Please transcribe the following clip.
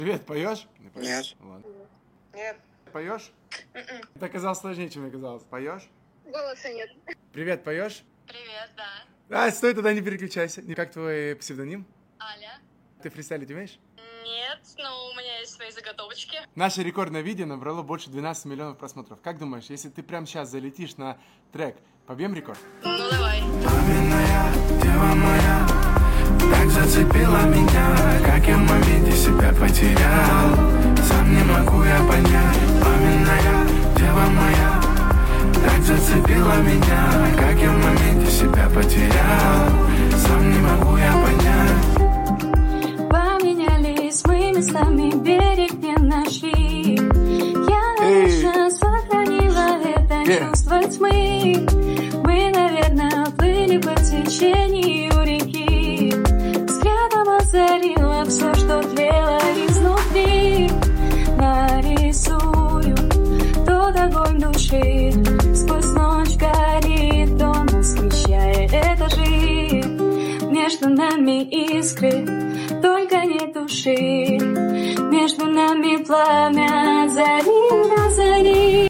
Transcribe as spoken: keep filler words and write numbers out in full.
Привет, поешь? Нет. Ладно. Нет. Поешь? М-м. Это оказалось сложнее, чем мне казалось. Поешь? Голоса нет. Привет, поешь? Привет, да. А, стой, тогда не переключайся. Как твой псевдоним? Аля? Ты фристайлить умеешь? Нет, но у меня есть свои заготовочки. Наше рекордное видео набрало больше двенадцати миллионов просмотров. Как думаешь, если ты прямо сейчас залетишь на трек, побьем рекорд? Ну давай. Пламенная дева моя, так зацепила меня, как я в моменте себя потерял. Сам не могу я понять. Пламенная дева моя, так зацепила меня, как я в моменте себя потерял. Сам не могу я понять. Поменялись мы местами, берег не нашли. Я лично сохранила это Yeah. чувство тьмы. Мы, наверное, плыли по течению реки. Взглядом озарила все, что тлело изнутри. Нарисую тот огонь души. Сквозь ночь горит он, освещая этажи. Между нами искры, только не души. Между нами пламя.